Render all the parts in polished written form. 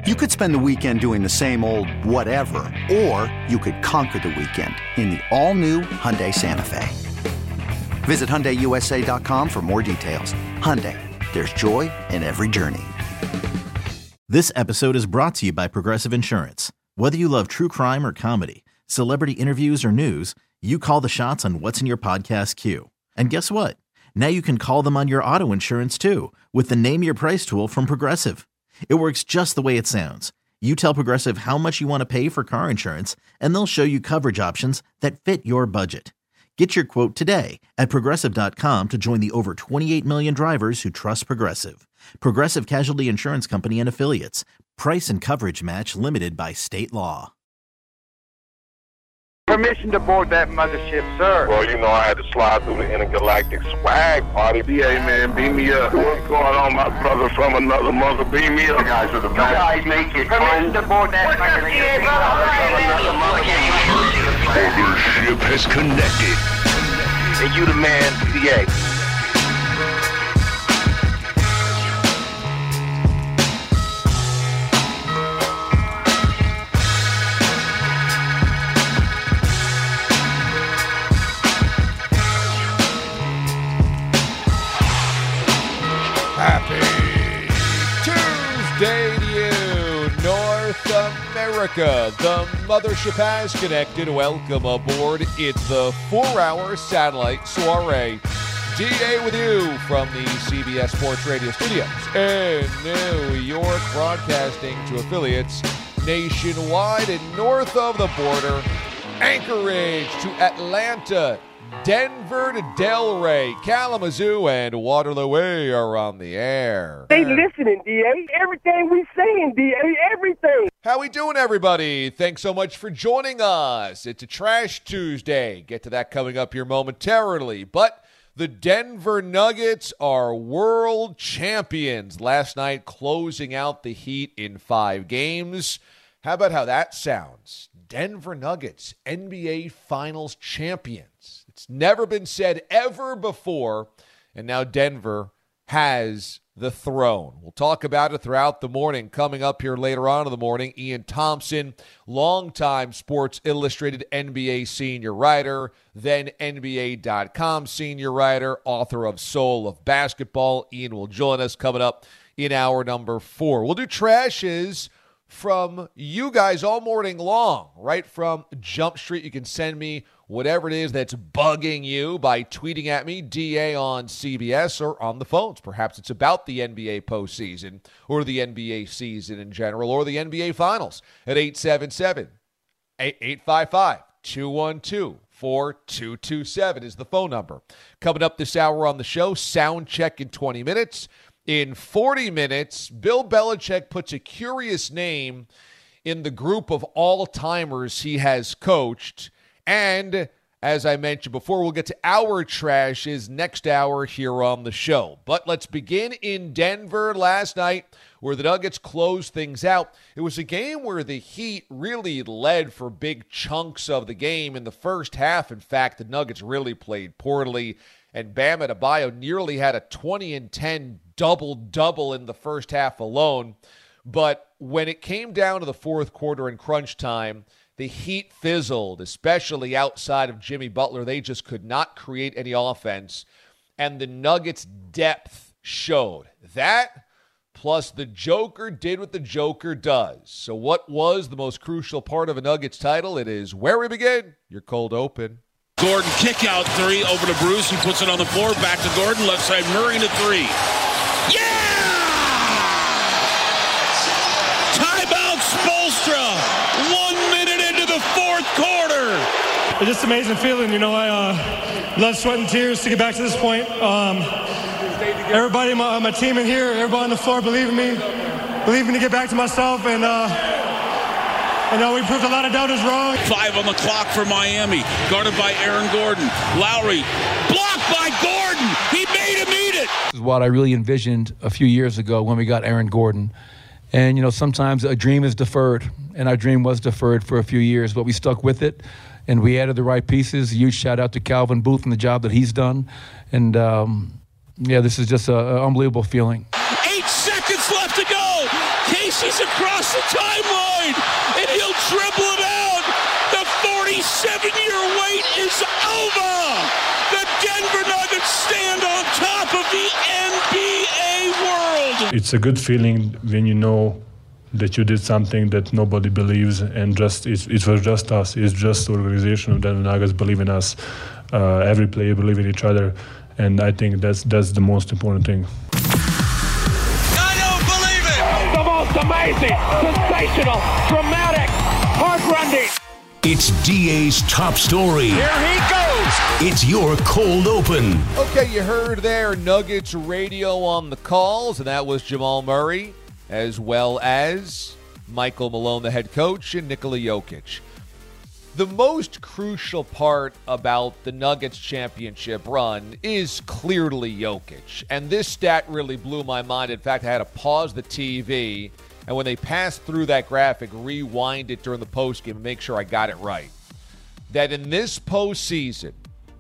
You could spend the weekend doing the same old whatever, or you could conquer the weekend in the all-new Hyundai Santa Fe. Visit HyundaiUSA.com for more details. Hyundai, there's joy in every journey. This episode is brought to you by Progressive Insurance. Whether you love true crime or comedy, celebrity interviews or news, you call the shots on what's in your podcast queue. And guess what? Now you can call them on your auto insurance too with the Name Your Price tool from Progressive. It works just the way it sounds. You tell Progressive how much you want to pay for car insurance, and they'll show you coverage options that fit your budget. Get your quote today at Progressive.com to join the over 28 million drivers who trust Progressive. Progressive Casualty Insurance Company and Affiliates. Price and coverage match limited by state law. Permission to board that mothership, sir. Well, you know, I had to slide through the intergalactic swag party. BA, man, beam me up. What's going on, my brother from another mother? Beam me up. You guys are the best. You guys make it permission to board that mothership. Mothership has connected. And you the man, BA. Happy Tuesday to you, North America. The mothership has connected. Welcome aboard. It's the 4-hour satellite soiree. D-Day with you from the CBS Sports Radio studios in New York, broadcasting to affiliates nationwide and north of the border. Anchorage to Atlanta, Denver to Delray, Kalamazoo, and Waterloo are on the air. They listening, D.A. Everything we saying, D.A. Everything. How we doing, everybody? Thanks so much for joining us. It's a Trash Tuesday. Get to that coming up here momentarily. But the Denver Nuggets are world champions. Last night, closing out the Heat in 5 games. How about how that sounds? Denver Nuggets, NBA Finals champions. It's never been said ever before, and now Denver has the throne. We'll talk about it throughout the morning. Coming up here later on in the morning, Ian Thompson, longtime Sports Illustrated NBA senior writer, then NBA.com senior writer, author of Soul of Basketball. Ian will join us coming up in hour number 4. We'll do trashes from you guys all morning long, right from Jump Street. You can send me whatever it is that's bugging you by tweeting at me, DA on CBS, or on the phones. Perhaps it's about the NBA postseason or the NBA season in general or the NBA Finals at 877-855-212-4227 is the phone number. Coming up this hour on the show, sound check in 20 minutes. In 40 minutes, Bill Belichick puts a curious name in the group of all-timers he has coached. And as I mentioned before, we'll get to our trashes next hour here on the show. But let's begin in Denver last night, where the Nuggets closed things out. It was a game where the Heat really led for big chunks of the game in the first half. In fact, the Nuggets really played poorly, and Bam Adebayo nearly had a 20-10 double-double in the first half alone. But when it came down to the fourth quarter in crunch time, the Heat fizzled, especially outside of Jimmy Butler. They just could not create any offense, and the Nuggets' depth showed. That, plus the Joker did what the Joker does. So what was the most crucial part of a Nuggets title? It is where we begin. Your cold open. Gordon kick out 3 over to Bruce. He puts it on the floor. Back to Gordon. Left side Murray to 3. Yeah! Timeout Spoelstra. 1 minute into the fourth quarter. It's just an amazing feeling. You know, I blood, sweat, and tears to get back to this point. Everybody, my team in here, everybody on the floor, believe in me to get back to myself, and we proved a lot of doubters wrong. 5 on the clock for Miami, guarded by Aaron Gordon. Lowry, blocked by Gordon. He made him eat it. This is what I really envisioned a few years ago when we got Aaron Gordon. And, you know, sometimes a dream is deferred, and our dream was deferred for a few years, but we stuck with it, and we added the right pieces. A huge shout-out to Calvin Booth and the job that he's done. And, this is just an unbelievable feeling. 8 seconds left to go. KCP He's across the timeline, and he'll dribble it out. The 47-year wait is over. The Denver Nuggets stand on top of the NBA world. It's a good feeling when you know that you did something that nobody believes, and it was just us. It's just the organization of Denver Nuggets believe in us. Every player believe in each other, and I think that's the most important thing. I don't believe it! The most amazing, sensational, dramatic, heart-rending. It's DA's top story. Here he goes! It's your cold open. Okay, you heard there Nuggets radio on the calls, and that was Jamal Murray, as well as Michael Malone, the head coach, and Nikola Jokic. The most crucial part about the Nuggets championship run is clearly Jokic. And this stat really blew my mind. In fact, I had to pause the TV, and when they passed through that graphic, rewind it during the postgame and make sure I got it right. That in this postseason,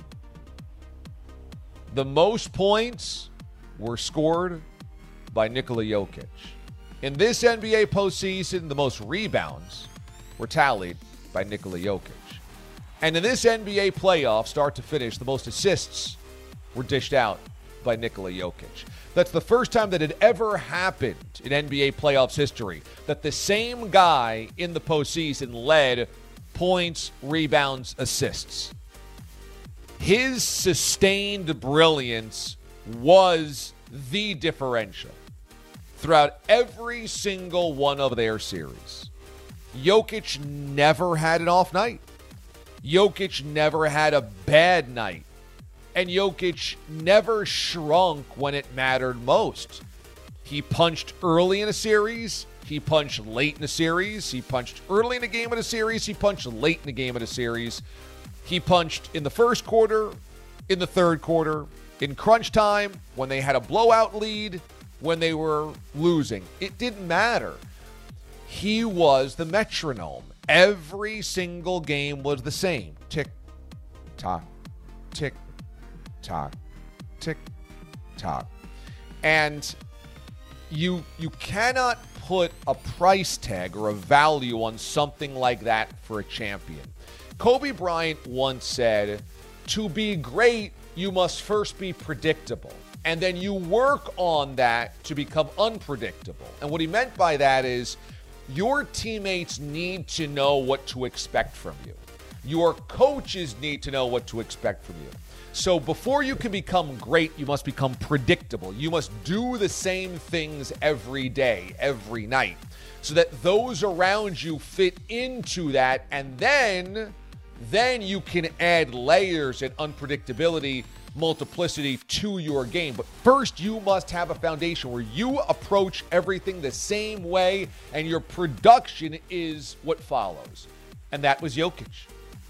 the most points were scored by Nikola Jokic. In this NBA postseason, the most rebounds were tallied by Nikola Jokic. And in this NBA playoff, start to finish, the most assists were dished out by Nikola Jokic. That's the first time that it ever happened in NBA playoffs history, that the same guy in the postseason led points, rebounds, assists. His sustained brilliance was the differential throughout every single one of their series. Jokic never had an off night. Jokic never had a bad night. And Jokic never shrunk when it mattered most. He punched early in a series. He punched late in a series. He punched early in a game of a series. He punched late in a game of a series. He punched in the first quarter, in the third quarter, in crunch time, when they had a blowout lead, when they were losing. It didn't matter. He was the metronome. Every single game was the same. Tick, tock, tick, tock, tick, tock. And you cannot put a price tag or a value on something like that for a champion. Kobe Bryant once said, to be great, you must first be predictable. And then you work on that to become unpredictable. And what he meant by that is your teammates need to know what to expect from you. Your coaches need to know what to expect from you. So before you can become great, you must become predictable. You must do the same things every day, every night, so that those around you fit into that. And then you can add layers and unpredictability, multiplicity to your game. But first, you must have a foundation where you approach everything the same way, and your production is what follows. And that was Jokic.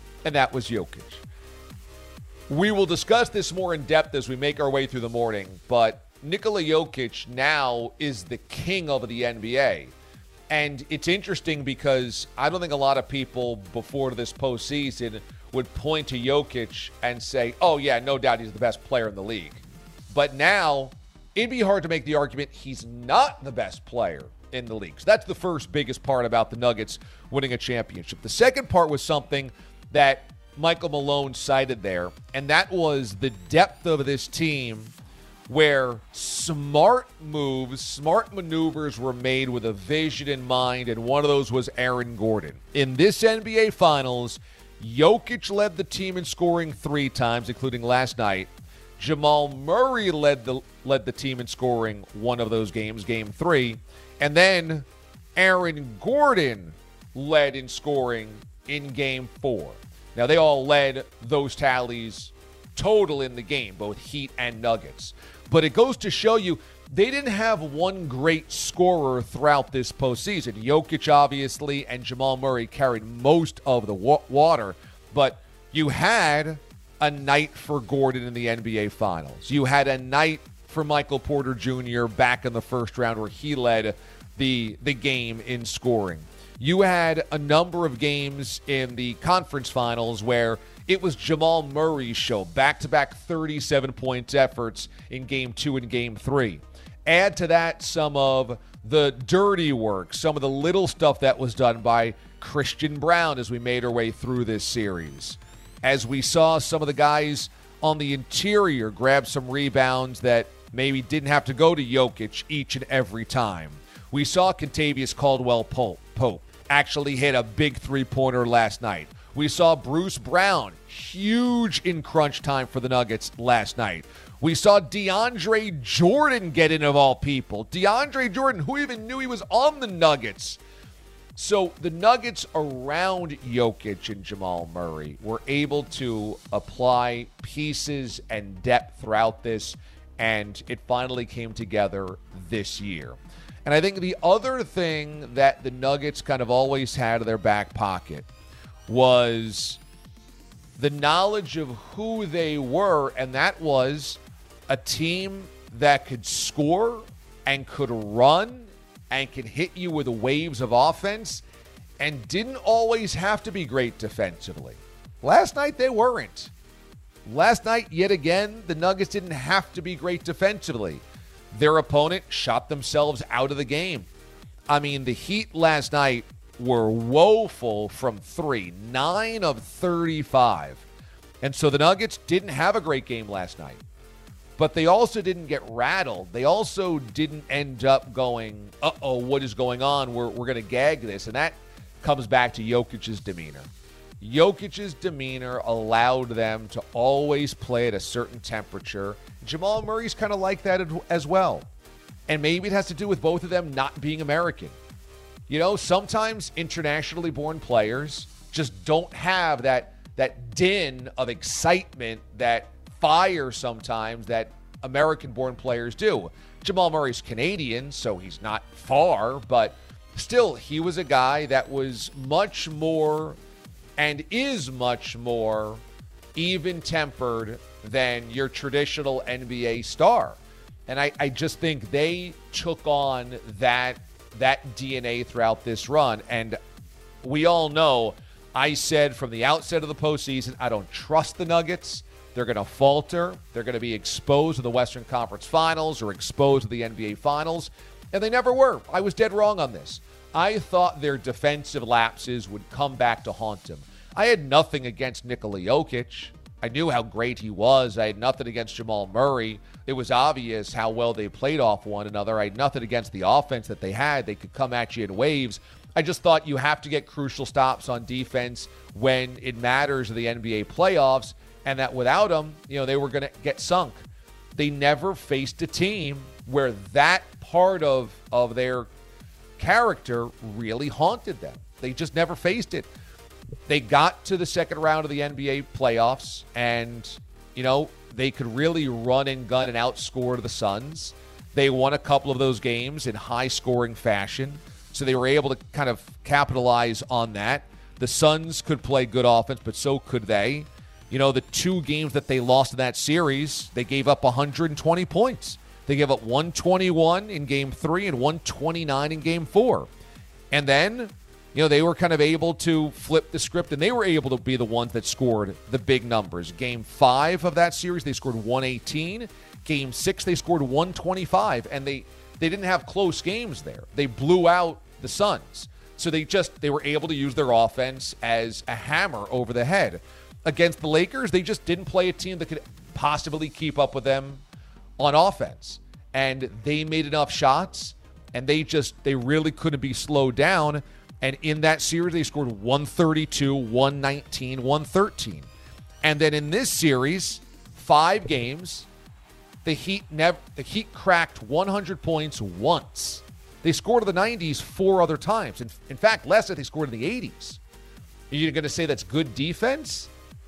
We will discuss this more in depth as we make our way through the morning, but Nikola Jokic now is the king of the NBA. And it's interesting because I don't think a lot of people before this postseason would point to Jokic and say, oh, yeah, no doubt he's the best player in the league. But now it'd be hard to make the argument he's not the best player in the league. So that's the first biggest part about the Nuggets winning a championship. The second part was something that Michael Malone cited there, and that was the depth of this team where smart moves, smart maneuvers were made with a vision in mind, and one of those was Aaron Gordon. In this NBA Finals, Jokic led the team in scoring 3 times, including last night. Jamal Murray led the team in scoring one of those games, Game 3. And then Aaron Gordon led in scoring in Game 4. Now, they all led those tallies total in the game, both Heat and Nuggets. But it goes to show you they didn't have one great scorer throughout this postseason. Jokic, obviously, and Jamal Murray carried most of the water. But you had a night for Gordon in the NBA Finals. You had a night for Michael Porter Jr. back in the first round where he led the game in scoring. You had a number of games in the conference finals where it was Jamal Murray's show, back-to-back 37 points efforts in Game 2 and Game 3. Add to that some of the dirty work, some of the little stuff that was done by Christian Braun as we made our way through this series. As we saw some of the guys on the interior grab some rebounds that maybe didn't have to go to Jokic each and every time. We saw Kentavious Caldwell-Pope actually hit a big three-pointer last night. We saw Bruce Brown, huge in crunch time for the Nuggets last night. We saw DeAndre Jordan get in, of all people. DeAndre Jordan, who even knew he was on the Nuggets? So the Nuggets around Jokic and Jamal Murray were able to apply pieces and depth throughout this, and it finally came together this year. And I think the other thing that the Nuggets kind of always had in their back pocket was the knowledge of who they were, and that was a team that could score and could run and could hit you with waves of offense and didn't always have to be great defensively. Last night, they weren't. Last night, yet again, the Nuggets didn't have to be great defensively. Their opponent shot themselves out of the game. I mean, the Heat last night were woeful from three, 9 of 35. And so the Nuggets didn't have a great game last night. But they also didn't get rattled. They also didn't end up going, uh-oh, what is going on? We're going to gag this. And that comes back to Jokic's demeanor. Jokic's demeanor allowed them to always play at a certain temperature. Jamal Murray's kind of like that as well. And maybe it has to do with both of them not being American. You know, sometimes internationally born players just don't have that din of excitement, that fire sometimes that American-born players do. Jamal Murray's Canadian, so he's not far, but still, he was a guy that was much more and is much more even-tempered than your traditional NBA star. And I just think they took on that DNA throughout this run. And we all know, I said from the outset of the postseason, I don't trust the Nuggets. They're going to falter. They're going to be exposed to the Western Conference Finals or exposed to the NBA Finals. And they never were. I was dead wrong on this. I thought their defensive lapses would come back to haunt them. I had nothing against Nikola Jokic. I knew how great he was. I had nothing against Jamal Murray. It was obvious how well they played off one another. I had nothing against the offense that they had. They could come at you in waves. I just thought you have to get crucial stops on defense when it matters in the NBA playoffs, and that without them, they were going to get sunk. They never faced a team where that part of their character really haunted them. They just never faced it. They got to the second round of the NBA playoffs, and, they could really run and gun and outscore the Suns. They won a couple of those games in high-scoring fashion, so they were able to kind of capitalize on that. The Suns could play good offense, but so could they. The two games that they lost in that series, they gave up 120 points. They gave up 121 in Game 3 and 129 in Game 4. And then, they were kind of able to flip the script, and they were able to be the ones that scored the big numbers. Game 5 of that series, they scored 118. Game 6, they scored 125, and they didn't have close games there. They blew out the Suns. So they were able to use their offense as a hammer over the head. Against the Lakers, they just didn't play a team that could possibly keep up with them on offense. And they made enough shots, and they really couldn't be slowed down. And in that series, they scored 132, 119, 113. And then in this series, 5 games, the Heat cracked 100 points once. They scored in the 90s 4 other times. In fact, last night they scored in the 80s. Are you going to say that's good defense?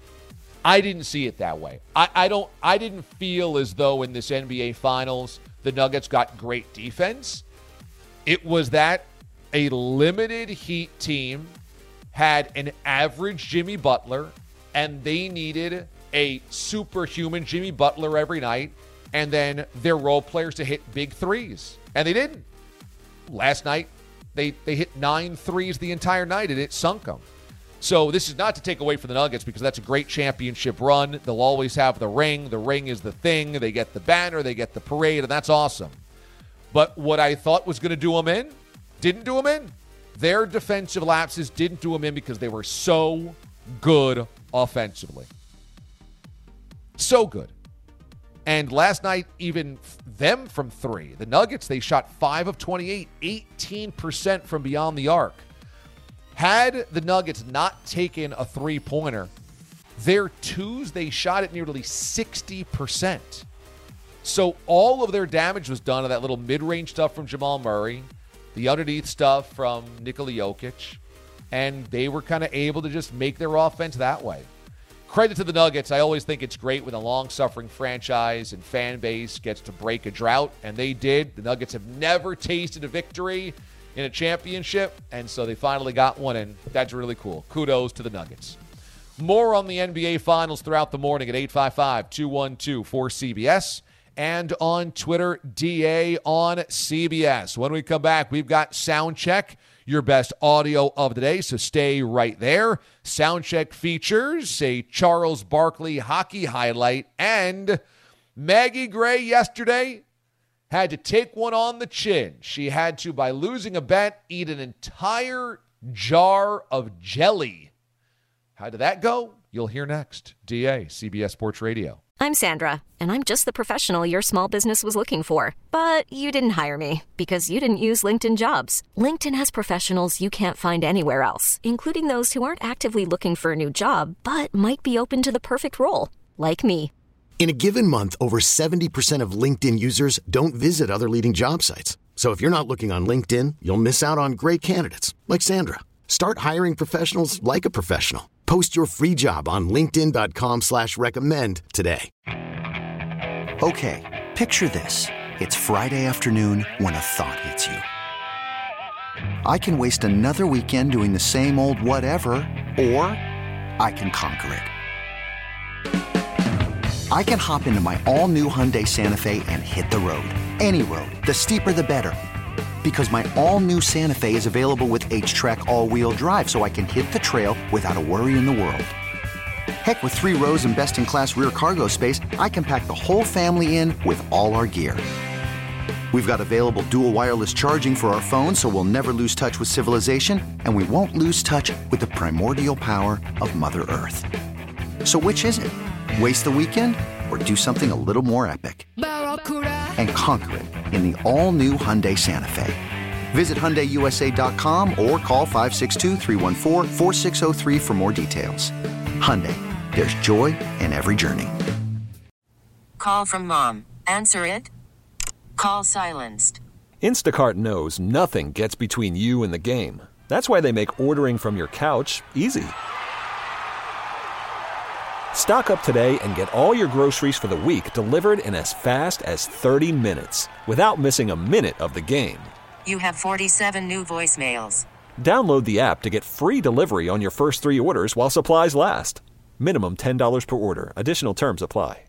I didn't see it that way. I didn't feel as though in this NBA Finals the Nuggets got great defense. It was that a limited Heat team had an average Jimmy Butler, and they needed a superhuman Jimmy Butler every night, and then their role players to hit big threes. And they didn't. Last night, they hit 9 threes the entire night, and it sunk them. So this is not to take away from the Nuggets, because that's a great championship run. They'll always have the ring. The ring is the thing. They get the banner. They get the parade, and that's awesome. But what I thought was going to do them in, didn't do them in. Their defensive lapses didn't do them in because they were so good offensively. So good. And last night, even them from three, the Nuggets, they shot 5 of 28, 18% from beyond the arc. Had the Nuggets not taken a three-pointer, their twos, they shot at nearly 60%. So all of their damage was done on that little mid-range stuff from Jamal Murray, the underneath stuff from Nikola Jokic, and they were kind of able to just make their offense that way. Credit to the Nuggets. I always think it's great when a long-suffering franchise and fan base gets to break a drought, and they did. The Nuggets have never tasted a victory in a championship, and so they finally got one, and that's really cool. Kudos to the Nuggets. More on the NBA Finals throughout the morning at 855-212-4CBS and on Twitter, DA on CBS. When we come back, we've got Soundcheck, your best audio of the day, so stay right there. Soundcheck features a Charles Barkley hockey highlight, and Maggie Gray yesterday had to take one on the chin. She had to, by losing a bet, eat an entire jar of jelly. How did that go? You'll hear next. DA, CBS Sports Radio. I'm Sandra, and I'm just the professional your small business was looking for. But you didn't hire me because you didn't use LinkedIn Jobs. LinkedIn has professionals you can't find anywhere else, including those who aren't actively looking for a new job, but might be open to the perfect role, like me. In a given month, over 70% of LinkedIn users don't visit other leading job sites. So if you're not looking on LinkedIn, you'll miss out on great candidates like Sandra. Start hiring professionals like a professional. Post your free job on linkedin.com/recommend today. Okay, picture this. It's Friday afternoon when a thought hits you. I can waste another weekend doing the same old whatever, or I can conquer it. I can hop into my all-new Hyundai Santa Fe and hit the road. Any road. The steeper, the better. Because my all-new Santa Fe is available with H-Track all-wheel drive, so I can hit the trail without a worry in the world. Heck, with 3 rows and best-in-class rear cargo space, I can pack the whole family in with all our gear. We've got available dual wireless charging for our phones, so we'll never lose touch with civilization, and we won't lose touch with the primordial power of Mother Earth. So which is it? Waste the weekend or do something a little more epic? And conquer it in the all-new Hyundai Santa Fe. Visit HyundaiUSA.com or call 562-314-4603 for more details. Hyundai, there's joy in every journey. Call from mom. Answer it. Call silenced. Instacart knows nothing gets between you and the game. That's why they make ordering from your couch easy. Stock up today and get all your groceries for the week delivered in as fast as 30 minutes without missing a minute of the game. You have 47 new voicemails. Download the app to get free delivery on your first 3 orders while supplies last. Minimum $10 per order. Additional terms apply.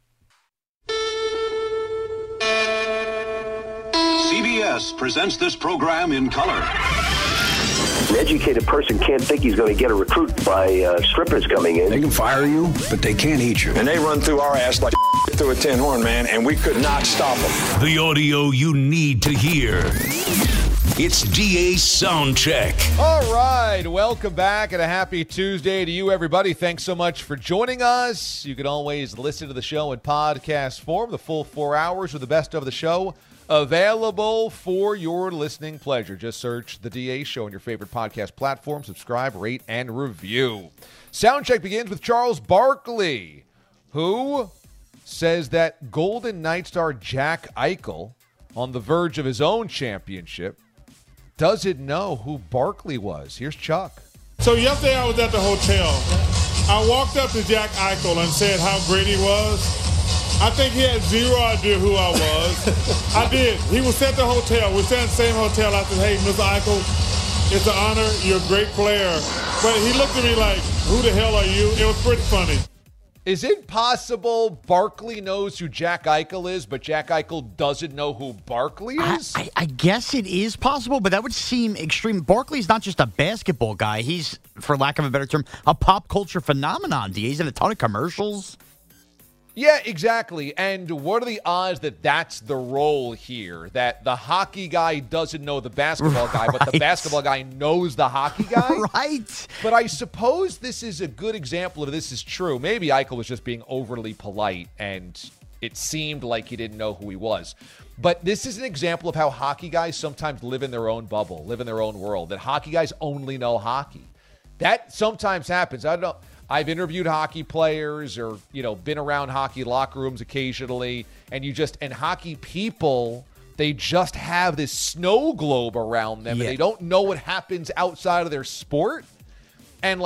CBS presents this program in color. An educated person can't think he's going to get a recruit by strippers coming in. They can fire you, but they can't eat you. And they run through our ass like through a tin horn, man, and we could not stop them. The audio you need to hear. It's DA's Soundcheck. All right, welcome back and a happy Tuesday to you, everybody. Thanks so much for joining us. You can always listen to the show in podcast form, the full 4 hours or the best of the show. Available for your listening pleasure. Just search The DA Show on your favorite podcast platform. Subscribe, rate, and review. Soundcheck begins with Charles Barkley, who says that Golden Knight star Jack Eichel, on the verge of his own championship, doesn't know who Barkley was. Here's Chuck. So yesterday I was at the hotel. I walked up to Jack Eichel and said how great he was. I think he had zero idea who I was. I did. He was at the hotel. We sat in the same hotel. I said, hey, Mr. Eichel, it's an honor. You're a great player. But he looked at me like, who the hell are you? It was pretty funny. Is it possible Barkley knows who Jack Eichel is, but Jack Eichel doesn't know who Barkley is? I guess it is possible, but that would seem extreme. Barkley's not just a basketball guy. He's, for lack of a better term, a pop culture phenomenon. He's in a ton of commercials. Yeah, exactly. And what are the odds that that's the role here? That the hockey guy doesn't know the basketball guy, but the basketball guy knows the hockey guy? Right. But I suppose this is a good example of this is true. Maybe Eichel was just being overly polite, and it seemed like he didn't know who he was. But this is an example of how hockey guys sometimes live in their own bubble, live in their own world, that hockey guys only know hockey. That sometimes happens. I don't know. I've interviewed hockey players or, been around hockey locker rooms occasionally, and hockey people, they just have this snow globe around them, and they don't know what happens outside of their sport. And,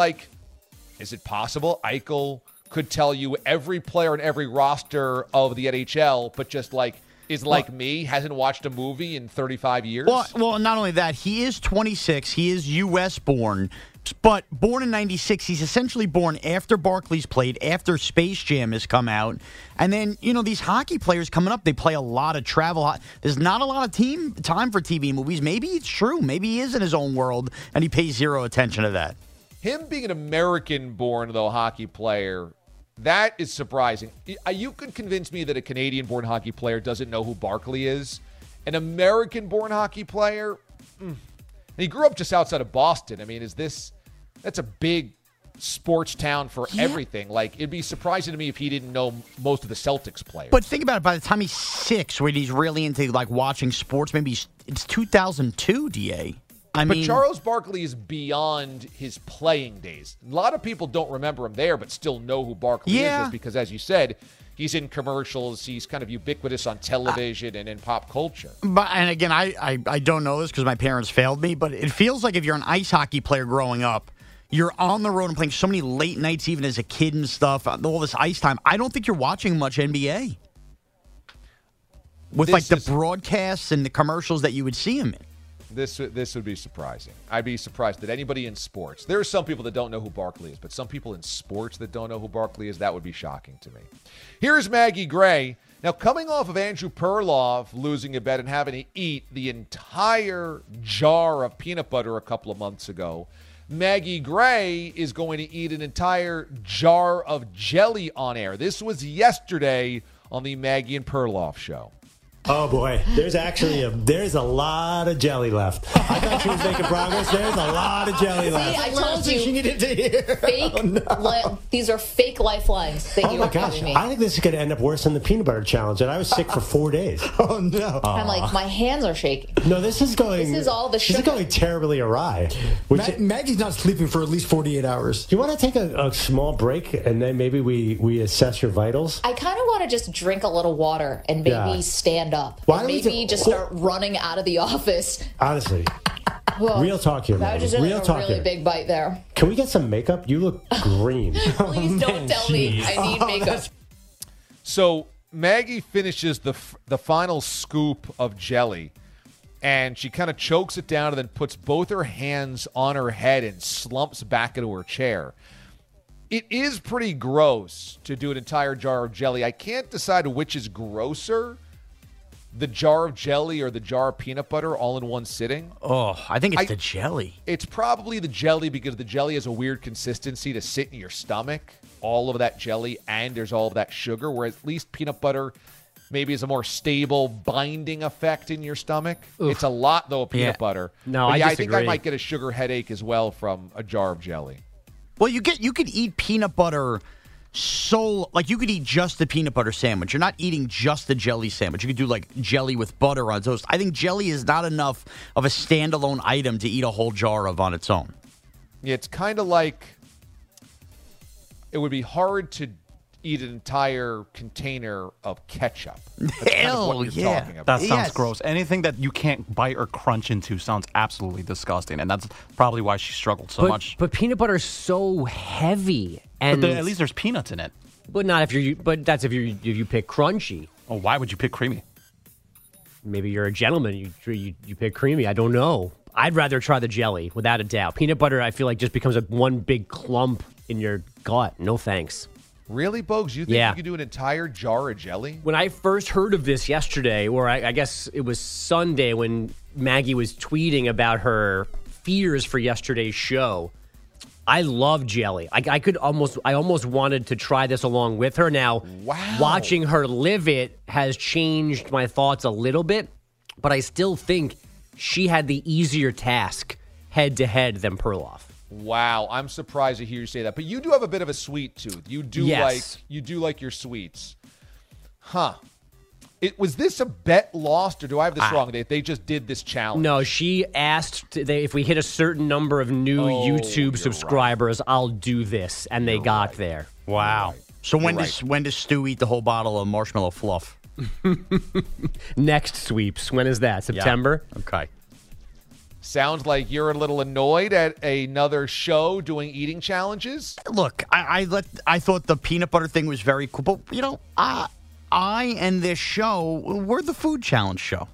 is it possible Eichel could tell you every player and every roster of the NHL, but just, is like me, hasn't watched a movie in 35 years? Well, not only that, he is 26. He is U.S. born. But born in 96, he's essentially born after Barkley's played, after Space Jam has come out. And then, these hockey players coming up, they play a lot of travel. There's not a lot of time for TV movies. Maybe it's true. Maybe he is in his own world, and he pays zero attention to that. Him being an American-born, though, hockey player, that is surprising. You could convince me that a Canadian-born hockey player doesn't know who Barkley is. An American-born hockey player... He grew up just outside of Boston. I mean, that's a big sports town for everything. It'd be surprising to me if he didn't know most of the Celtics players. But think about it. By the time he's 6, when he's really into, watching sports, maybe it's 2002, DA. But Charles Barkley is beyond his playing days. A lot of people don't remember him there, but still know who Barkley is because, as you said, he's in commercials. He's kind of ubiquitous on television and in pop culture. And again, I don't know this because my parents failed me, but it feels like if you're an ice hockey player growing up, you're on the road and playing so many late nights even as a kid and stuff, all this ice time. I don't think you're watching much NBA. With the broadcasts and the commercials that you would see him in. This would be surprising. I'd be surprised that anybody in sports. There are some people that don't know who Barkley is, but some people in sports that don't know who Barkley is, that would be shocking to me. Here's Maggie Gray. Now, coming off of Andrew Perloff losing a bet and having to eat the entire jar of peanut butter a couple of months ago, Maggie Gray is going to eat an entire jar of jelly on air. This was yesterday on the Maggie and Perloff show. Oh, boy. There's a lot of jelly left. I thought she was making progress. There's a lot of jelly left. I told you. She needed to hear. These are fake lifelines that you are giving me. I think this is going to end up worse than the peanut butter challenge, and I was sick for 4 days. Oh, no. I'm my hands are shaking. No, this is all the sugar. This is going terribly awry. Maggie's not sleeping for at least 48 hours. Do you want to take a small break, and then maybe we assess your vitals? I kind of want to just drink a little water and maybe stand up. Why don't maybe just start running out of the office. Honestly. Real talk here, man. That was just a really big bite there. Can we get some makeup? You look green. Please don't tell me I need makeup. So Maggie finishes the final scoop of jelly, and she kind of chokes it down and then puts both her hands on her head and slumps back into her chair. It is pretty gross to do an entire jar of jelly. I can't decide which is grosser, the jar of jelly or the jar of peanut butter all in one sitting. Oh, I think it's the jelly. It's probably the jelly because the jelly has a weird consistency to sit in your stomach, all of that jelly, and there's all of that sugar, whereas at least peanut butter maybe has a more stable binding effect in your stomach. Oof. It's a lot, though, of peanut butter. No, I think I might get a sugar headache as well from a jar of jelly. Well, you could eat peanut butter you could eat just the peanut butter sandwich. You're not eating just the jelly sandwich. You could do jelly with butter on toast. I think jelly is not enough of a standalone item to eat a whole jar of on its own. Yeah, it's kind of like it would be hard to eat an entire container of ketchup. That's kind of what you're talking about. That sounds gross. Anything that you can't bite or crunch into sounds absolutely disgusting, and that's probably why she struggled so much. But peanut butter is so heavy, and at least there's peanuts in it. But not if you're. But that's if you pick crunchy. Oh, why would you pick creamy? Maybe you're a gentleman. You pick creamy. I don't know. I'd rather try the jelly, without a doubt. Peanut butter, I feel like, just becomes one big clump in your gut. No thanks. Really, Bogues? You think you could do an entire jar of jelly? When I first heard of this yesterday, or I guess it was Sunday when Maggie was tweeting about her fears for yesterday's show, I love jelly. I almost wanted to try this along with her. Now, watching her live it has changed my thoughts a little bit, but I still think she had the easier task head-to-head than Perloff. Wow, I'm surprised to hear you say that. But you do have a bit of a sweet tooth. You do like your sweets. Huh. Was this a bet lost, or do I have this wrong? They just did this challenge. No, she asked if we hit a certain number of new YouTube subscribers, I'll do this, and they got there. Wow. So when does Stu eat the whole bottle of marshmallow fluff? Next sweeps. When is that? September? Yeah. Okay. Sounds like you're a little annoyed at another show doing eating challenges. Look, I thought the peanut butter thing was very cool, but I and this show, we're the food challenge show.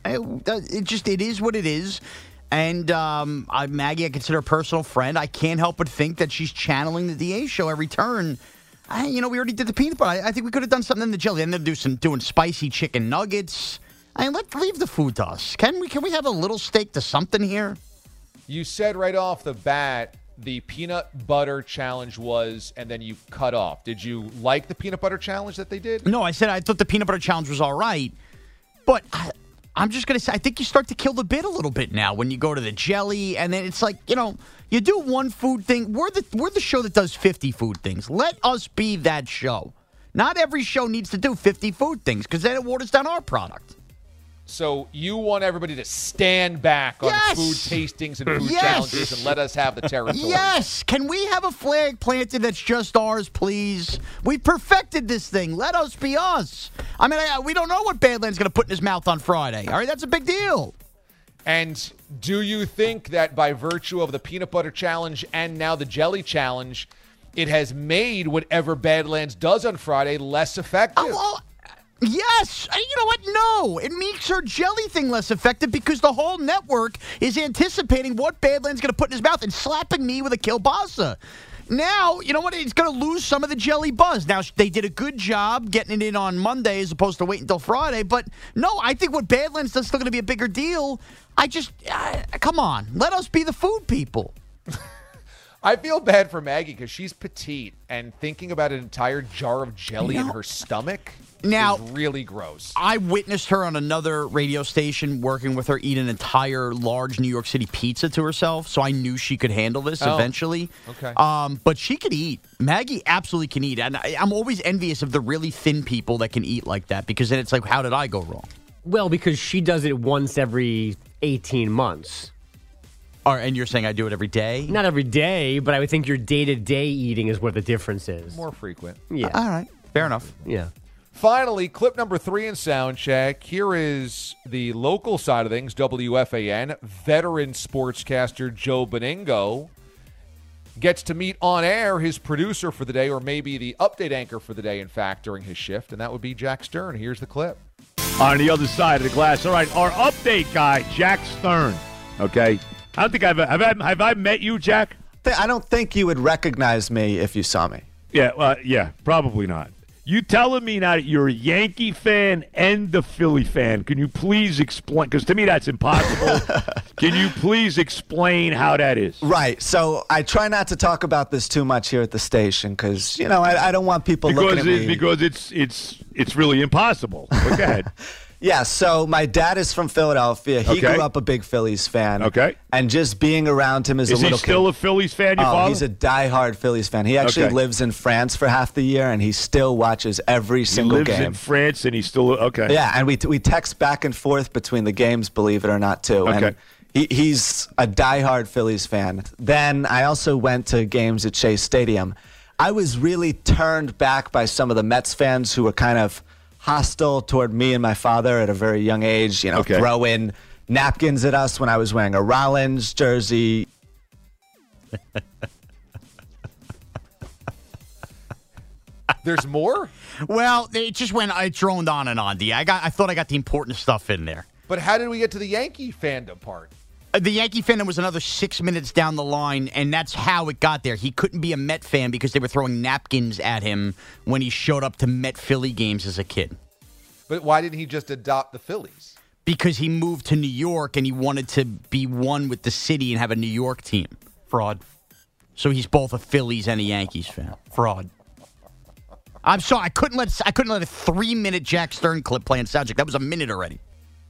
It is what it is. And Maggie, I consider a personal friend. I can't help but think that she's channeling the DA show every turn. We already did the peanut butter. I think we could have done something in the jelly. And then doing spicy chicken nuggets. Let's leave the food to us. Can we have a little stake to something here? You said right off the bat the peanut butter challenge was, and then you cut off. Did you like the peanut butter challenge that they did? No, I said I thought the peanut butter challenge was all right. But I'm just going to say, I think you start to kill the bit a little bit now when you go to the jelly, and then it's like, you do one food thing. We're the show that does 50 food things. Let us be that show. Not every show needs to do 50 food things, because then it waters down our product. So you want everybody to stand back on food tastings and food challenges and let us have the territory. Yes. Can we have a flag planted that's just ours, please? We perfected this thing. Let us be us. We don't know what Badland's going to put in his mouth on Friday. All right, that's a big deal. And do you think that by virtue of the peanut butter challenge and now the jelly challenge, it has made whatever Badlands does on Friday less effective? Yes. You know what? No. It makes her jelly thing less effective because the whole network is anticipating what Badland's going to put in his mouth and slapping me with a kielbasa. Now, you know what? It's going to lose some of the jelly buzz. Now, they did a good job getting it in on Monday as opposed to wait until Friday. But, no, I think what Badlands does is still going to be a bigger deal. Come on. Let us be the food people. I feel bad for Maggie because she's petite, and thinking about an entire jar of jelly in her stomach is really gross. I witnessed her on another radio station working with her eat an entire large New York City pizza to herself, so I knew she could handle this eventually. Okay. But she could eat. Maggie absolutely can eat. And I'm always envious of the really thin people that can eat like that, because then it's like, how did I go wrong? Well, because she does it once every 18 months. And you're saying I do it every day? Not every day, but I would think your day-to-day eating is where the difference is. More frequent. Yeah. All right. Fair enough. Yeah. Finally, clip number 3 in Soundcheck. Here is the local side of things, WFAN. Veteran sportscaster Joe Beningo gets to meet on air his producer for the day, or maybe the update anchor for the day, in fact, during his shift, and that would be Jack Stern. Here's the clip. On the other side of the glass. All right, our update guy, Jack Stern. Okay. I don't think have I met you, Jack? I don't think you would recognize me if you saw me. Yeah, probably not. You telling me now that you're a Yankee fan and a Philly fan. Can you please explain? Because to me, that's impossible. Can you please explain how that is? Right. So I try not to talk about this too much here at the station because, I don't want people looking at me. Because it's really impossible. Go ahead. Yeah, so my dad is from Philadelphia. He grew up a big Phillies fan. Okay. And just being around him as a little kid. Is he still a Phillies fan, your father? He's a diehard Phillies fan. He actually lives in France for half the year, and he still watches every single game. He lives in France, and he's still, okay. Yeah, and we text back and forth between the games, believe it or not, too. Okay. And he's a diehard Phillies fan. Then I also went to games at Shea Stadium. I was really turned back by some of the Mets fans who were kind of hostile toward me and my father at a very young age, throw in napkins at us when I was wearing a Rollins jersey. There's more? Well, it just went, I droned on and on, D. I thought I got the important stuff in there. But how did we get to the Yankee fandom part? The Yankee fandom was another 6 minutes down the line, and that's how it got there. He couldn't be a Met fan because they were throwing napkins at him when he showed up to Met Philly games as a kid. But why didn't he just adopt the Phillies? Because he moved to New York, and he wanted to be one with the city and have a New York team. Fraud. So he's both a Phillies and a Yankees fan. Fraud. I'm sorry, I couldn't let a 3-minute Jack Stern clip play in Soundcheck. That was a minute already.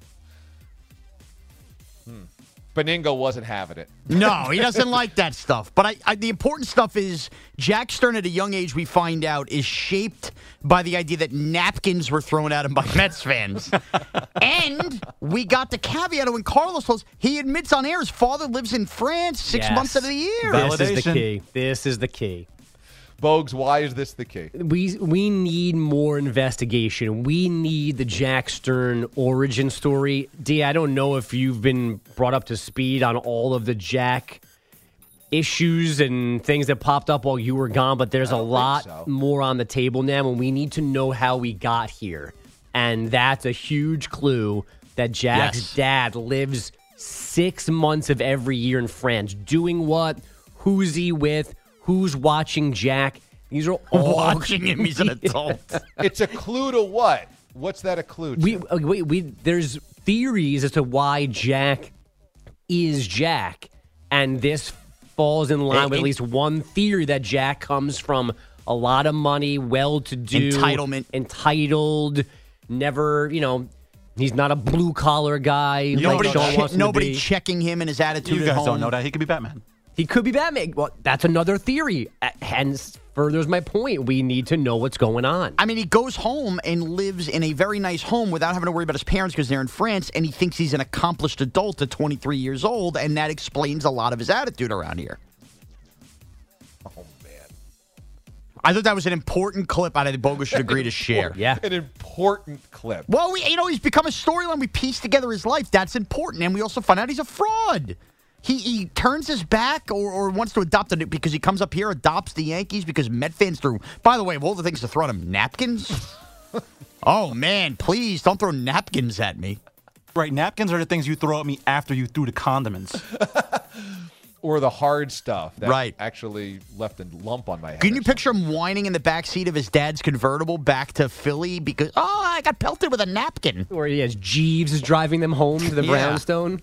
Beningo wasn't having it. No, he doesn't like that stuff. But the important stuff is Jack Stern at a young age, we find out, is shaped by the idea that napkins were thrown at him by Mets fans. And we got the caveat when Carlos told us, he admits on air his father lives in France 6 months out of the year. This is the key. This is the key. Bogues, why is this the key? We need more investigation. We need the Jack Stern origin story. D, I don't know if you've been brought up to speed on all of the Jack issues and things that popped up while you were gone, but there's a lot more on the table now, and we need to know how we got here. And that's a huge clue that Jack's dad lives 6 months of every year in France. Doing what? Who's he with? Who's watching Jack? These are all watching him. He's an adult. It's a clue to what? What's that a clue to? There's theories as to why Jack is Jack, and this falls in line with at least one theory that Jack comes from a lot of money, well-to-do, entitled, never, he's not a blue-collar guy. Nobody checking him and his attitude at home. You guys don't don't know that. He could be Batman. He could be Batman. Well, that's another theory. Hence, furthers my point. We need to know what's going on. I mean, he goes home and lives in a very nice home without having to worry about his parents because they're in France, and he thinks he's an accomplished adult at 23 years old, and that explains a lot of his attitude around here. Oh, man. I thought that was an important clip I think Bogues should agree to share. Yeah. An important clip. Well, he's become a storyline. We piece together his life. That's important. And we also find out he's a fraud. He turns his back or wants to adopt it because he comes up here, adopts the Yankees because Met fans threw. By the way, of all the things to throw at him, napkins? Oh, man, please don't throw napkins at me. Right, napkins are the things you throw at me after you threw the condiments. Or the hard stuff that actually left a lump on my head. Can you picture him whining in the backseat of his dad's convertible back to Philly because, I got pelted with a napkin? Or he has Jeeves is driving them home to the brownstone.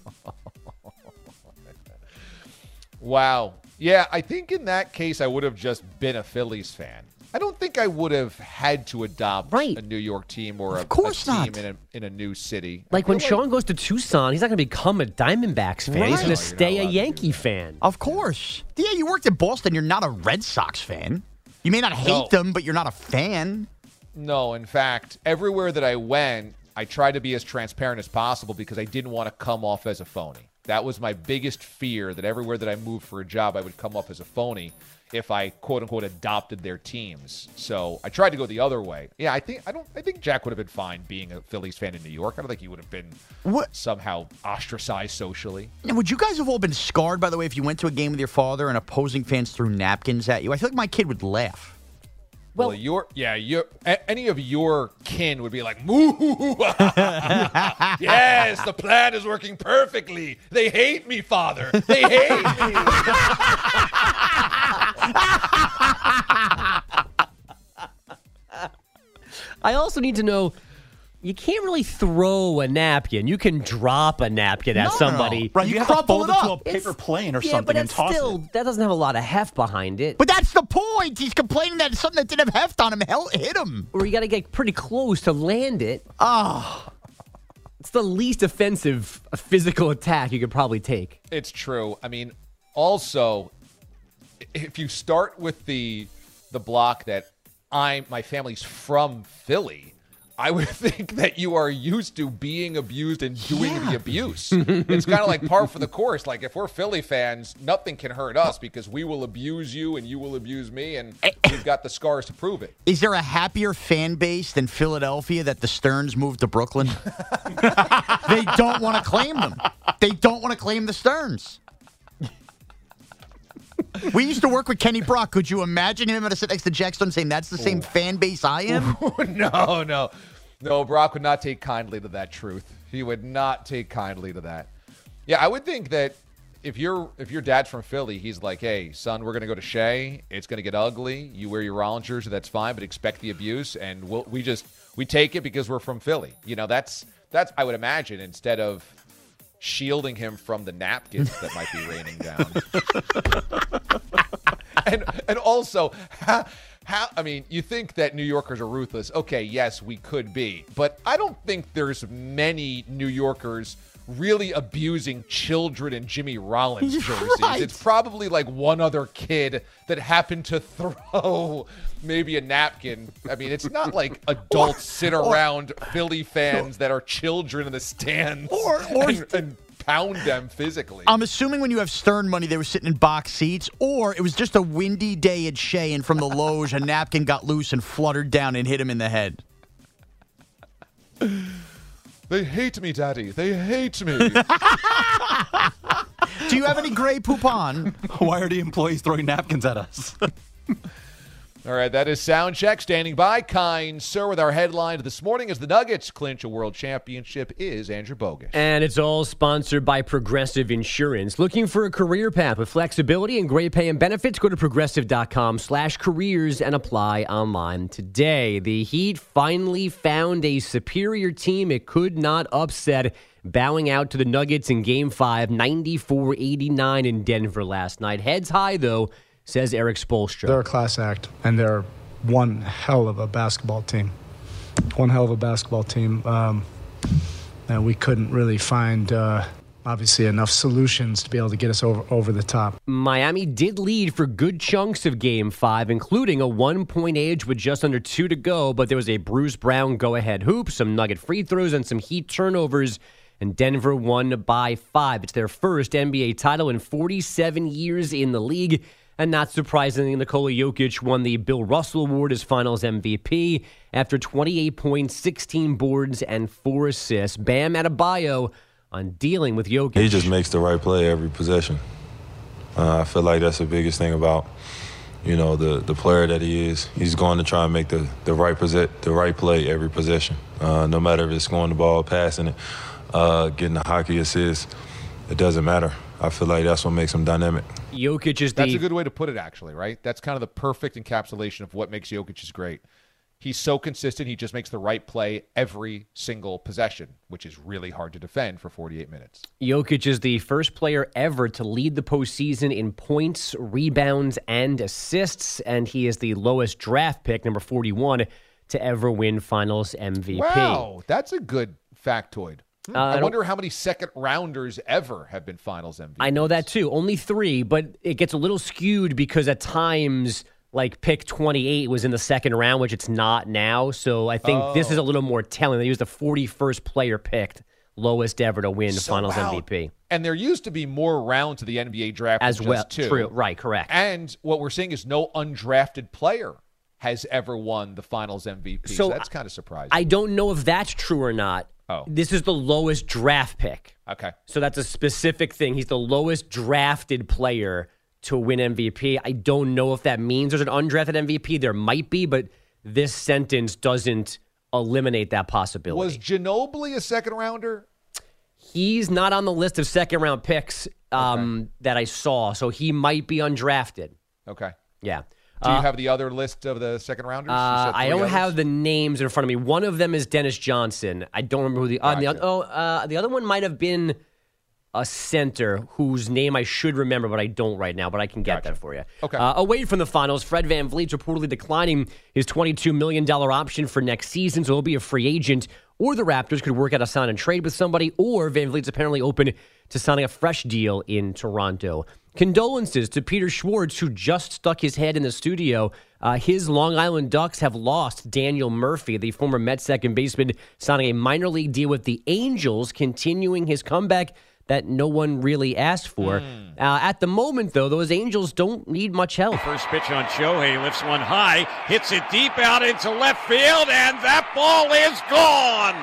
Wow. Yeah, I think in that case I would have just been a Phillies fan. I don't think I would have had to adopt a New York team or a team in a new city. Like when Sean goes to Tucson, he's not going to become a Diamondbacks fan. He's going to stay a Yankee fan. Of course. Yeah, you worked in Boston. You're not a Red Sox fan. You may not hate them, but you're not a fan. No, in fact, everywhere that I went, I tried to be as transparent as possible because I didn't want to come off as a phony. That was my biggest fear, that everywhere that I moved for a job, I would come off as a phony if I, quote-unquote, adopted their teams. So I tried to go the other way. Yeah, I think Jack would have been fine being a Phillies fan in New York. I don't think he would have been somehow ostracized socially. Now, would you guys have all been scarred, by the way, if you went to a game with your father and opposing fans threw napkins at you? I feel like my kid would laugh. Well, any of your kin would be like, moo! Yes, the plan is working perfectly. They hate me, Father. They hate me. I also need to know, you can't really throw a napkin. You can drop a napkin at somebody. Right, you have to fold it to a paper plane or something and toss it. That doesn't have a lot of heft behind it. But that's the point. He's complaining that something that didn't have heft on him hit him. Or you got to get pretty close to land it. Oh. It's the least offensive physical attack you could probably take. It's true. I mean, also, if you start with the block that my family's from Philly, I would think that you are used to being abused and doing the abuse. It's kind of like par for the course. Like, if we're Philly fans, nothing can hurt us because we will abuse you and you will abuse me, and we've got the scars to prove it. Is there a happier fan base than Philadelphia that the Stearns moved to Brooklyn? They don't want to claim them. They don't want to claim the Stearns. We used to work with Kenny Brock. Could you imagine him to sit next to Jack Stern saying that's the same fan base I am? No, Brock would not take kindly to that truth. He would not take kindly to that. Yeah, I would think that if your dad's from Philly, he's like, hey, son, we're going to go to Shea. It's going to get ugly. You wear your Rollins jersey, that's fine, but expect the abuse, and we take it because we're from Philly. That's I would imagine, instead of shielding him from the napkins that might be raining down. And also, how I mean, you think that New Yorkers are ruthless. Okay, yes, we could be. But I don't think there's many New Yorkers really abusing children in Jimmy Rollins jerseys. Right. It's probably like one other kid that happened to throw maybe a napkin. I mean, it's not like adults sit around Philly fans that are children in the stands and pound them physically. I'm assuming when you have Stern money, they were sitting in box seats, or it was just a windy day at Shea, and from the loge, a napkin got loose and fluttered down and hit him in the head. They hate me, Daddy. They hate me. Do you have any Grey Poupon? Why are the employees throwing napkins at us? All right, that is Sound Check. Standing by, kind sir, with our headline this morning as the Nuggets clinch a world championship is Andrew Bogut. And it's all sponsored by Progressive Insurance. Looking for a career path with flexibility and great pay and benefits? Go to progressive.com/careers and apply online today. The Heat finally found a superior team it could not upset, bowing out to the Nuggets in Game 5, 94-89 in Denver last night. Heads high, though, says Eric Spoelstra. They're a class act, and they're one hell of a basketball team. One hell of a basketball team. And we couldn't really find, obviously, enough solutions to be able to get us over the top. Miami did lead for good chunks of Game 5, including a 1-point edge with just under 2 to go, but there was a Bruce Brown go-ahead hoop, some Nugget free throws, and some Heat turnovers, and Denver won by 5. It's their first NBA title in 47 years in the league. And not surprisingly, Nikola Jokic won the Bill Russell Award as Finals MVP after 28 points, 16 boards, and 4 assists. Bam Adebayo on dealing with Jokic. He just makes the right play every possession. I feel like that's the biggest thing about, the player that he is. He's going to try and make the right play every possession. No matter if it's scoring the ball, passing it, getting a hockey assist, it doesn't matter. I feel like that's what makes him dynamic. Jokic is That's a good way to put it, actually, right? That's kind of the perfect encapsulation of what makes Jokic great. He's so consistent, he just makes the right play every single possession, which is really hard to defend for 48 minutes. Jokic is the first player ever to lead the postseason in points, rebounds, and assists, and he is the lowest draft pick, number 41, to ever win Finals MVP. Wow, that's a good factoid. I wonder how many second-rounders ever have been Finals MVP. I know that, too. Only 3, but it gets a little skewed because at times, like pick 28 was in the second round, which it's not now. So I think this is a little more telling. They used the 41st player picked, lowest ever to win Finals MVP. And there used to be more rounds to the NBA draft as than well. Just 2. True, right, correct. And what we're seeing is no undrafted player has ever won the Finals MVP. So that's kind of surprising. I don't know if that's true or not. This is the lowest draft pick. Okay. So that's a specific thing. He's the lowest drafted player to win MVP. I don't know if that means there's an undrafted MVP. There might be, but this sentence doesn't eliminate that possibility. Was Ginobili a second-rounder? He's not on the list of second-round picks that I saw, so he might be undrafted. Okay. Yeah. Do you have the other list of the second-rounders? I don't have the names in front of me. One of them is Dennis Johnson. I don't remember who the other one might have been a center whose name I should remember, but I don't right now, but I can get that for you. Okay. Away from the finals, Fred VanVleet's reportedly declining his $22 million option for next season, so he'll be a free agent, or the Raptors could work out a sign and trade with somebody, or VanVleet's apparently open to signing a fresh deal in Toronto. Condolences to Peter Schwartz, who just stuck his head in the studio. His Long Island Ducks have lost Daniel Murphy, the former Mets second baseman, signing a minor league deal with the Angels, continuing his comeback that no one really asked for. At the moment, though, those Angels don't need much help. First pitch on Shohei, lifts one high, hits it deep out into left field, and that ball is gone.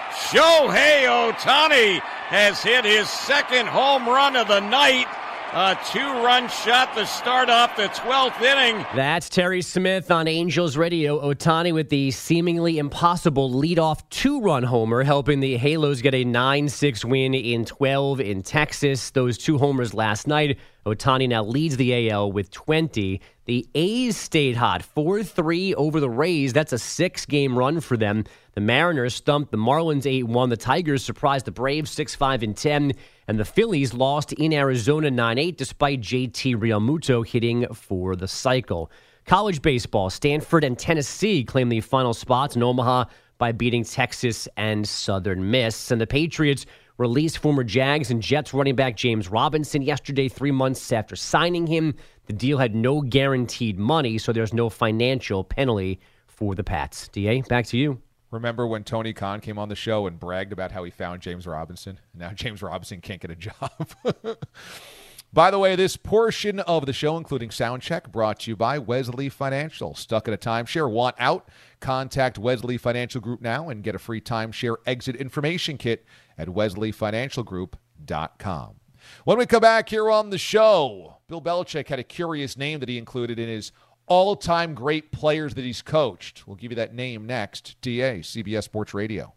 Shohei Ohtani has hit his second home run of the night. A 2-run shot to start off the 12th inning. That's Terry Smith on Angels Radio. Ohtani with the seemingly impossible leadoff 2-run homer, helping the Halos get a 9-6 win in 12 in Texas. Those 2 homers last night Ohtani now leads the AL with 20. The A's stayed hot, 4-3 over the Rays. That's a 6-game run for them. The Mariners stumped the Marlins 8-1. The Tigers surprised the Braves 6-5-10. And the Phillies lost in Arizona 9-8 despite JT Realmuto hitting for the cycle. College baseball, Stanford and Tennessee claim the final spots in Omaha by beating Texas and Southern Miss. And the Patriots released former Jags and Jets running back James Robinson yesterday, 3 months after signing him. The deal had no guaranteed money, so there's no financial penalty for the Pats. DA, back to you. Remember when Tony Khan came on the show and bragged about how he found James Robinson? Now James Robinson can't get a job. By the way, this portion of the show, including Soundcheck, brought to you by Wesley Financial. Stuck in a timeshare? Want out? Contact Wesley Financial Group now and get a free timeshare exit information kit at wesleyfinancialgroup.com. When we come back here on the show, Bill Belichick had a curious name that he included in his all-time great players that he's coached. We'll give you that name next. TA, CBS Sports Radio.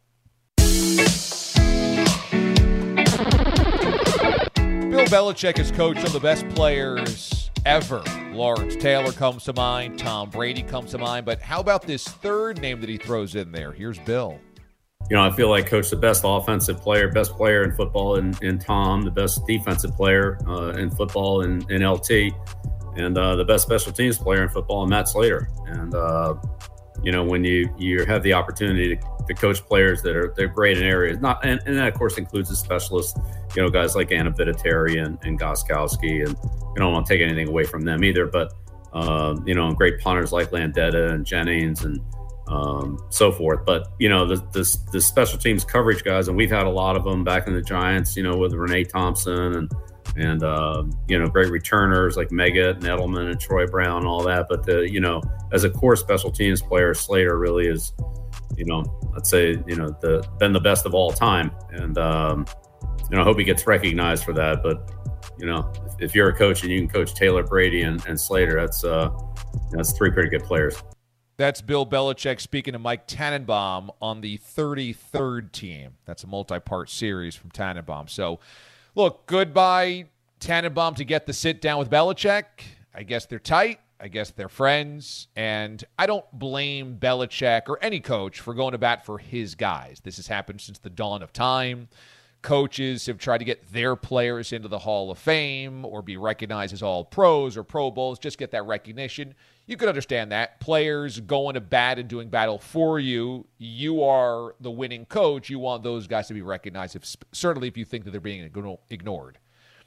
Bill Belichick has coached some of the best players ever. Lawrence Taylor comes to mind. Tom Brady comes to mind. But how about this third name that he throws in there? Here's Bill. You know, I feel like coached the best offensive player, best player in football in Tom, the best defensive player in football in LT, and the best special teams player in football in Matt Slater. And, you know, when you have the opportunity to coach players they're great in areas, and that, of course, includes the specialists, you know, guys like Anna Vinatieri and Gostkowski, and you don't want to take anything away from them either, but, you know, great punters like Landetta and Jennings and so forth. But, you know, the special teams coverage guys, and we've had a lot of them back in the Giants, you know, with Renee Thompson and you know, great returners like Meggett and Edelman and Troy Brown and all that. But, you know, as a core special teams player, Slater really is, you know, I'd say, you know, been the best of all time. And, you know, I hope he gets recognized for that. But, you know, if you're a coach and you can coach Taylor, Brady, and Slater, that's 3 pretty good players. That's Bill Belichick speaking to Mike Tannenbaum on the 33rd team. That's a multi-part series from Tannenbaum. So, look, goodbye, Tannenbaum, to get the sit down with Belichick. I guess they're tight. I guess they're friends. And I don't blame Belichick or any coach for going to bat for his guys. This has happened since the dawn of time. Coaches have tried to get their players into the Hall of Fame or be recognized as all pros or Pro Bowls, just get that recognition. You could understand that. Players going to bat and doing battle for you. You are the winning coach. You want those guys to be recognized, certainly if you think that they're being ignored.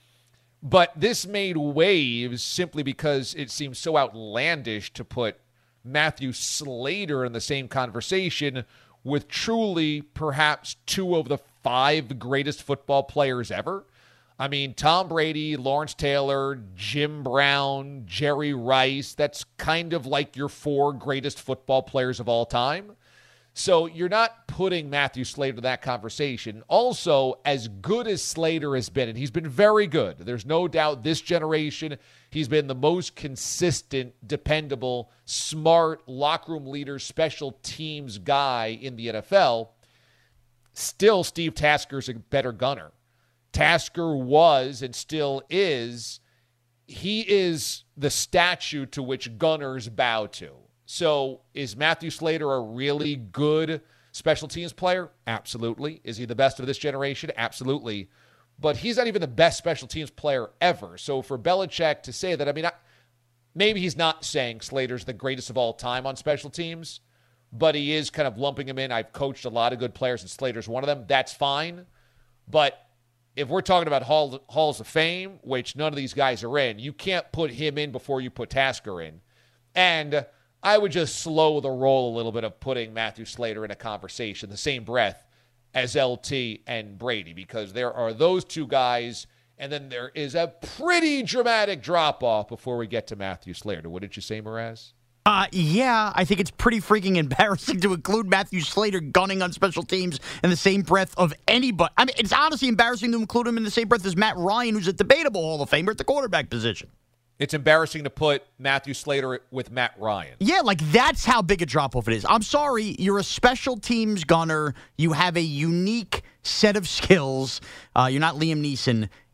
But this made waves simply because it seems so outlandish to put Matthew Slater in the same conversation with truly perhaps 2 of the 5 greatest football players ever. I mean, Tom Brady, Lawrence Taylor, Jim Brown, Jerry Rice, that's kind of like your 4 greatest football players of all time. So you're not putting Matthew Slater in that conversation. Also, as good as Slater has been, and he's been very good, there's no doubt this generation, he's been the most consistent, dependable, smart, locker room leader, special teams guy in the NFL. Still, Steve Tasker's a better gunner. Tasker was and still is, he is the statue to which gunners bow to. So is Matthew Slater a really good special teams player? Absolutely. Is he the best of this generation? Absolutely. But he's not even the best special teams player ever. So for Belichick to say that, I mean, maybe he's not saying Slater's the greatest of all time on special teams, but he is kind of lumping him in. I've coached a lot of good players, and Slater's one of them. That's fine. But if we're talking about Halls of Fame, which none of these guys are in, you can't put him in before you put Tasker in. And I would just slow the roll a little bit of putting Matthew Slater in a conversation, the same breath as LT and Brady, because there are those 2 guys, and then there is a pretty dramatic drop-off before we get to Matthew Slater. What did you say, Mraz? Yeah, I think it's pretty freaking embarrassing to include Matthew Slater gunning on special teams in the same breath of anybody. I mean, it's honestly embarrassing to include him in the same breath as Matt Ryan, who's a debatable Hall of Famer at the quarterback position. It's embarrassing to put Matthew Slater with Matt Ryan. Yeah, like that's how big a drop-off it is. I'm sorry, you're a special teams gunner. You have a unique set of skills. You're not Liam Neeson.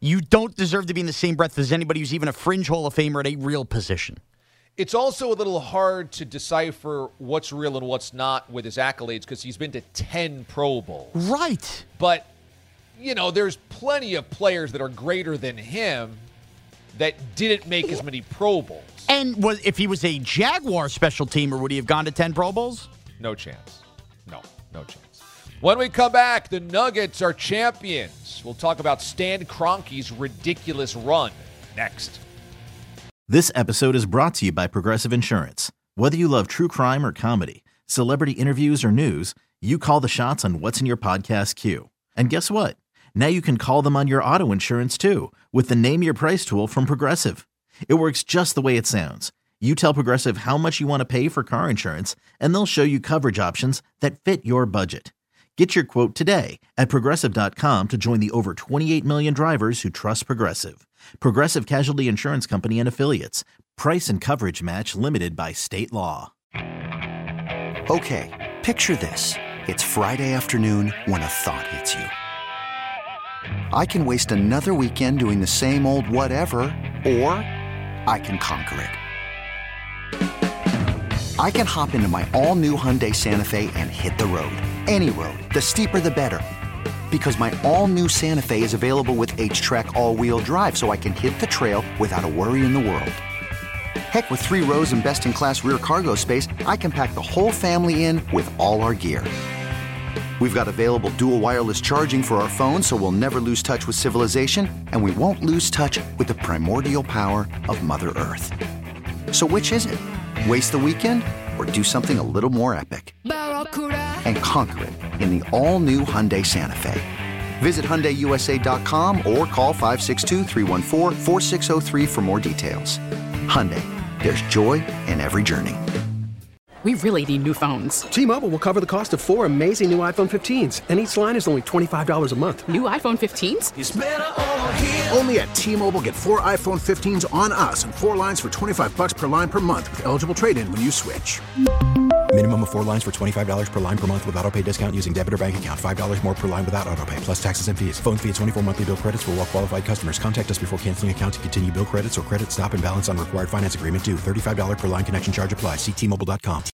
you don't deserve to be in the same breath as anybody who's even a fringe Hall of Famer at a real position. It's also a little hard to decipher what's real and what's not with his accolades because he's been to 10 Pro Bowls. Right. But, there's plenty of players that are greater than him that didn't make as many Pro Bowls. And if he was a Jaguar special teamer, would he have gone to 10 Pro Bowls? No chance. No chance. When we come back, the Nuggets are champions. We'll talk about Stan Kroenke's ridiculous run next. This episode is brought to you by Progressive Insurance. Whether you love true crime or comedy, celebrity interviews or news, you call the shots on what's in your podcast queue. And guess what? Now you can call them on your auto insurance too with the Name Your Price tool from Progressive. It works just the way it sounds. You tell Progressive how much you want to pay for car insurance, and they'll show you coverage options that fit your budget. Get your quote today at Progressive.com to join the over 28 million drivers who trust Progressive. Progressive Casualty Insurance Company and Affiliates. Price and coverage match limited by state law. Okay, picture this. It's Friday afternoon when a thought hits you. I can waste another weekend doing the same old whatever, or I can conquer it. I can hop into my all-new Hyundai Santa Fe and hit the road. Any road. The steeper, the better. Because my all-new Santa Fe is available with H-Track all-wheel drive, so I can hit the trail without a worry in the world. Heck, with 3 rows and best-in-class rear cargo space, I can pack the whole family in with all our gear. We've got available dual wireless charging for our phones, so we'll never lose touch with civilization, and we won't lose touch with the primordial power of Mother Earth. So which is it? Waste the weekend or do something a little more epic? And conquer it in the all-new Hyundai Santa Fe. Visit HyundaiUSA.com or call 562-314-4603 for more details. Hyundai, there's joy in every journey. We really need new phones. T-Mobile will cover the cost of 4 amazing new iPhone 15s, and each line is only $25 a month. New iPhone 15s? It's better over here. Only at T-Mobile, get 4 iPhone 15s on us and 4 lines for $25 per line per month with eligible trade-in when you switch. Minimum of 4 lines for $25 per line per month with autopay discount using debit or bank account. $5 more per line without autopay, plus taxes and fees. Phone fee at 24 monthly bill credits for well-qualified customers. Contact us before canceling account to continue bill credits or credit stop and balance on required finance agreement due. $35 per line connection charge applies. See T-Mobile.com.